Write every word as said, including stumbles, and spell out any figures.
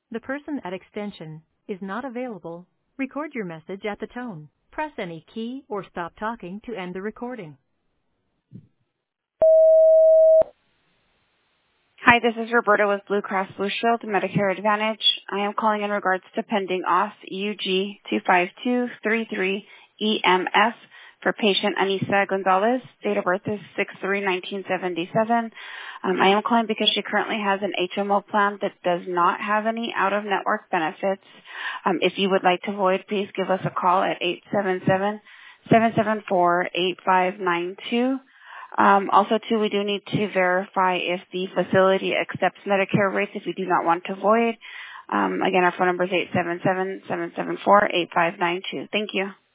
The person at extension is not available. Record your message at the tone. Press any key or stop talking to end the recording. Hi, this is Roberta with Blue Cross Blue Shield Medicare Advantage. I am calling in regards to pending auth U G two five two three three E M F for patient Anissa Gonzalez. Date of birth is six three nineteen seventy-seven. Um, I am calling because she currently has an H M O plan that does not have any out-of-network benefits. Um, if you would like to void, please give us a call at eight seven seven, seven seven four, eight five nine two. Um, also, too, we do need to verify if the facility accepts Medicare rates if you do not want to void. Um, again, our phone number is eight seven seven, seven seven four, eight five nine two. Thank you.